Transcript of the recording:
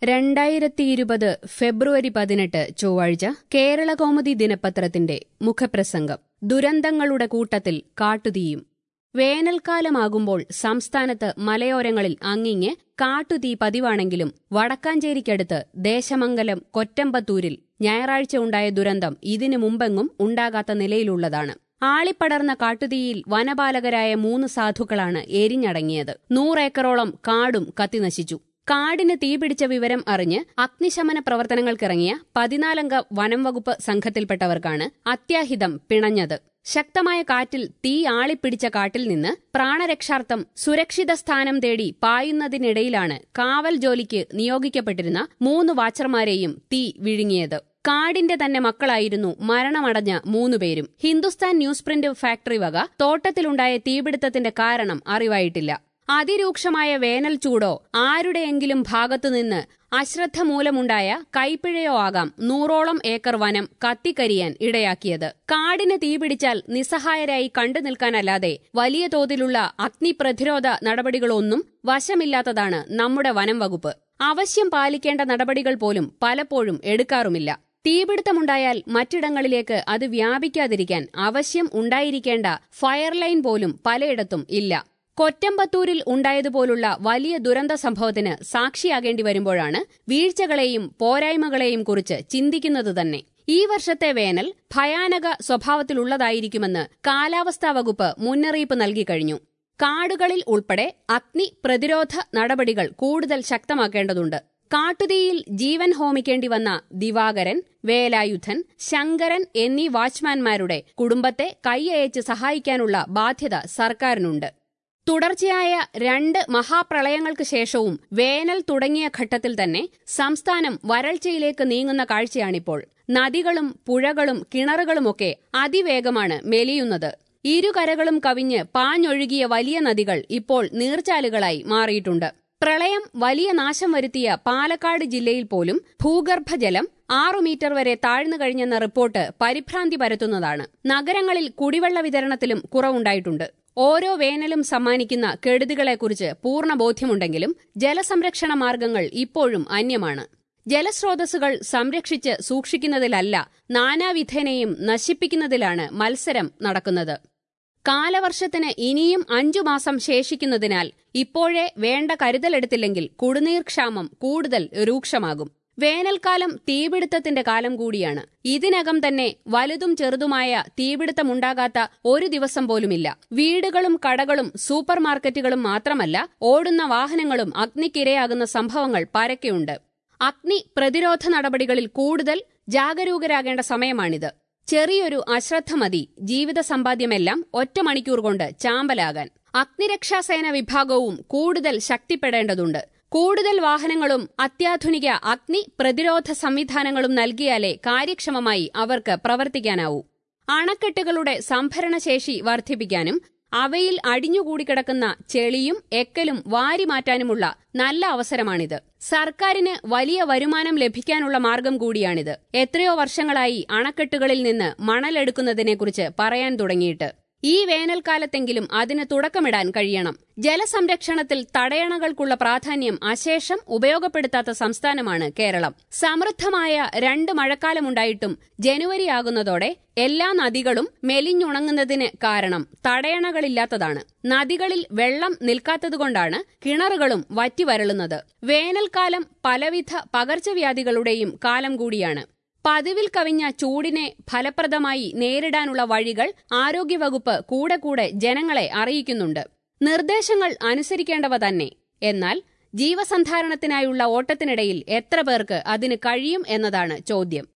2020 ഫെബ്രുവരി 18 ചൊവ്വാഴ്ച കേരളകൗമുദി ദിനപത്രത്തിന്റെ മുഖപ്രസംഗം. ദുരന്തങ്ങളുടെ കൂട്ടത്തിൽ കാട്ടുതീയും. വേനൽക്കാലമാകുമ്പോൾ സംസ്ഥാനത്ത് മലയോരങ്ങളിൽ അങ്ങിങ്ങ് കാട്ടുതീ പതിവാണെങ്കിലും വടക്കാഞ്ചേരിക്കടുത്ത് ദേശമംഗലം കൊറ്റമ്പത്തൂരിൽ ഞായറാഴ്ച ഉണ്ടായ ദുരന്തം ഇതിനു മുമ്പെങ്ങും ഉണ്ടാകാത്ത നിലയിലുള്ളതാണ്. ആളിപ്പടർന്ന കാട്ടുതീയിൽ വനപാലകരായ 3 സാധുക്കളാണ് എരിഞ്ഞടങ്ങിയത്. 100 ഏക്കറോളം കാടും കത്തിനശിച്ചു. കാടിന് തീപിടിച്ച വിവരം അറിഞ്ഞ് അഗ്നിശമന പ്രവർത്തനങ്ങൾക്കിറങ്ങിയ 14 അംഗ വനം വകുപ്പ് സംഘത്തിൽപ്പെട്ടവർക്കാണ് അത്യാഹിതം പിണഞ്ഞത്. ശക്തമായ കാറ്റിൽ തീ ആളിപ്പിടിച്ച കാട്ടിൽ നിന്ന് പ്രാണരക്ഷാർത്ഥം സുരക്ഷിത സ്ഥാനം തേടി പായുന്നതിനിടയിലാണ് കാവൽ ജോലിക്ക് നിയോഗിക്കപ്പെട്ടിരുന്ന 3 വാച്ചർമാരെയും തീ വിഴുങ്ങിയത്. കാടിന്റെ തന്നെ മക്കളായിരുന്നു മരണമടഞ്ഞ 3 പേരും. ഹിന്ദുസ്ഥാൻ ന്യൂസ് പ്രിന്റ് ഫാക്ടറി വക തോട്ടത്തിലുണ്ടായ തീപിടുത്തത്തിന്റെ കാരണം അറിവായിട്ടില്ല. അതിരൂക്ഷമായ വേനൽ ചൂടോ ആരുടെയെങ്കിലും ഭാഗത്തുനിന്ന് അശ്രദ്ധ മൂലമുണ്ടായ കൈപ്പിഴയോ ആകാം 100ഓളം ഏക്കർ വനം കത്തിക്കരിയാൻ ഇടയാക്കിയത്. കാടിന് തീപിടിച്ചാൽ നിസ്സഹായരായി കണ്ടു നിൽക്കാനല്ലാതെ വലിയ തോതിലുള്ള അഗ്നിപ്രതിരോധ നടപടികളൊന്നും വശമില്ലാത്തതാണ് നമ്മുടെ വനം വകുപ്പ്. അവശ്യം പാലിക്കേണ്ട നടപടികൾ പോലും പലപ്പോഴും എടുക്കാറുമില്ല. തീപിടുത്തമുണ്ടായാൽ മറ്റിടങ്ങളിലേക്ക് അത് വ്യാപിക്കാതിരിക്കാൻ അവശ്യം ഉണ്ടായിരിക്കേണ്ട ഫയർലൈൻ പോലും പലയിടത്തും ഇല്ല. കൊറ്റമ്പത്തൂരിൽ ഉണ്ടായതുപോലുള്ള വലിയ ദുരന്ത സംഭവത്തിന് സാക്ഷിയാകേണ്ടി വരുമ്പോഴാണ് വീഴ്ചകളെയും പോരായ്മകളെയും കുറിച്ച് ചിന്തിക്കുന്നത് തന്നെ. ഈ വർഷത്തെ വേനൽ ഭയാനക സ്വഭാവത്തിലുള്ളതായിരിക്കുമെന്ന് കാലാവസ്ഥാ വകുപ്പ് മുന്നറിയിപ്പ് നൽകിക്കഴിഞ്ഞു. കാടുകളിൽ ഉൾപ്പെടെ അഗ്നി പ്രതിരോധ നടപടികൾ കൂടുതൽ ശക്തമാക്കേണ്ടതുണ്ട്. കാട്ടുതീയിൽ ജീവൻ ഹോമിക്കേണ്ടി വന്ന ദിവാകരൻ, വേലായുധൻ, ശങ്കരൻ എന്നീ വാച്ച്മാൻമാരുടെ കുടുംബത്തെ കൈയയച്ച് സഹായിക്കാനുള്ള ബാധ്യത സർക്കാരിനുണ്ട്. തുടർച്ചയായ 2 മഹാപ്രളയങ്ങൾക്ക് ശേഷവും വേനൽ തുടങ്ങിയ ഘട്ടത്തിൽ തന്നെ സംസ്ഥാനം വരൾച്ചയിലേക്ക് നീങ്ങുന്ന കാഴ്ചയാണിപ്പോൾ. നദികളും പുഴകളും കിണറുകളുമൊക്കെ അതിവേഗമാണ് മെലിയുന്നത്. ഇരുകരകളും കവിഞ്ഞ് പാഞ്ഞൊഴുകിയ വലിയ നദികൾ ഇപ്പോൾ നീർച്ചാലുകളായി മാറിയിട്ടുണ്ട്. പ്രളയം വലിയ നാശം വരുത്തിയ പാലക്കാട് ജില്ലയിൽ പോലും ഭൂഗർഭജലം 6 മീറ്റർ വരെ താഴ്ന്നു കഴിഞ്ഞെന്ന റിപ്പോർട്ട് പരിഭ്രാന്തി പരത്തുന്നതാണ്. നഗരങ്ങളിൽ കുടിവെള്ള വിതരണത്തിലും കുറവുണ്ടായിട്ടുണ്ട്. ഓരോ വേനലും സമ്മാനിക്കുന്ന കെടുതികളെക്കുറിച്ച് പൂർണ്ണ ബോധ്യമുണ്ടെങ്കിലും ജലസംരക്ഷണ മാർഗങ്ങൾ ഇപ്പോഴും അന്യമാണ്. ജലസ്രോതസ്സുകൾ സംരക്ഷിച്ച് സൂക്ഷിക്കുന്നതിലല്ല, നാനാവിധേനയും നശിപ്പിക്കുന്നതിലാണ് മത്സരം നടക്കുന്നത്. കാലവർഷത്തിന് ഇനിയും 5 മാസം ശേഷിക്കുന്നതിനാൽ ഇപ്പോഴേ വേണ്ട കരുതലെടുത്തില്ലെങ്കിൽ കുടിനീർക്ഷാമം കൂടുതൽ രൂക്ഷമാകും. വേനൽക്കാലം തീപിടുത്തത്തിന്റെ കാലം കൂടിയാണ്. ഇതിനകം തന്നെ വലുതും ചെറുതുമായ തീപിടുത്തമുണ്ടാകാത്ത ഒരു ദിവസം പോലുമില്ല. വീടുകളും കടകളും സൂപ്പർ മാർക്കറ്റുകളും മാത്രമല്ല, ഓടുന്ന വാഹനങ്ങളും അഗ്നിക്കിരയാകുന്ന സംഭവങ്ങൾ പരക്കെയുണ്ട്. അഗ്നി പ്രതിരോധ നടപടികളിൽ കൂടുതൽ ജാഗരൂകരാകേണ്ട സമയമാണിത്. ചെറിയൊരു അശ്രദ്ധ മതി ജീവിത സമ്പാദ്യമെല്ലാം 1 മണിക്കൂർ കൊണ്ട് ചാമ്പലാകാൻ. അഗ്നിരക്ഷാസേന വിഭാഗവും കൂടുതൽ ശക്തിപ്പെടേണ്ടതുണ്ട്. കൂടുതൽ വാഹനങ്ങളും അത്യാധുനിക അഗ്നി പ്രതിരോധ സംവിധാനങ്ങളും നൽകിയാലേ കാര്യക്ഷമമായി അവർക്ക് പ്രവർത്തിക്കാനാവൂ. അണക്കെട്ടുകളുടെ സംഭരണശേഷി വർദ്ധിപ്പിക്കാനും അവയിൽ അടിഞ്ഞുകൂടിക്കിടക്കുന്ന ചെളിയും എക്കലും വാരിമാറ്റാനുമുള്ള നല്ല അവസരമാണിത്. സർക്കാരിന് വലിയ വരുമാനം ലഭിക്കാനുള്ള മാർഗം കൂടിയാണിത്. എത്രയോ വർഷങ്ങളായി അണക്കെട്ടുകളിൽ നിന്ന് മണലെടുക്കുന്നതിനെക്കുറിച്ച് പറയാൻ തുടങ്ങിയിട്ട്. ഈ വേനൽക്കാലത്തെങ്കിലും അതിന് തുടക്കമിടാൻ കഴിയണം. ജലസംരക്ഷണത്തിൽ തടയണകൾക്കുള്ള പ്രാധാന്യം അശേഷം ഉപയോഗപ്പെടുത്താത്ത സംസ്ഥാനമാണ് കേരളം. സമൃദ്ധമായ 2 മഴക്കാലമുണ്ടായിട്ടും ജനുവരിയാകുന്നതോടെ എല്ലാ നദികളും മെലിഞ്ഞുണങ്ങുന്നതിന് കാരണം തടയണകളില്ലാത്തതാണ്. നദികളിൽ വെള്ളം നിൽക്കാത്തതുകൊണ്ടാണ് കിണറുകളും വറ്റിവരളുന്നത്. വേനൽക്കാലം പലവിധ പകർച്ചവ്യാധികളുടെയും കാലം കൂടിയാണ്. പതിവിൽ കവിഞ്ഞ ചൂടിനെ ഫലപ്രദമായി നേരിടാനുള്ള വഴികൾ ആരോഗ്യവകുപ്പ് കൂടെ ജനങ്ങളെ അറിയിക്കുന്നുണ്ട്. നിർദ്ദേശങ്ങൾ അനുസരിക്കേണ്ടവ തന്നെ. എന്നാൽ ജീവസന്ധാരണത്തിനായുള്ള ഓട്ടത്തിനിടയിൽ എത്ര പേർക്ക് അതിന് കഴിയും എന്നതാണ് ചോദ്യം.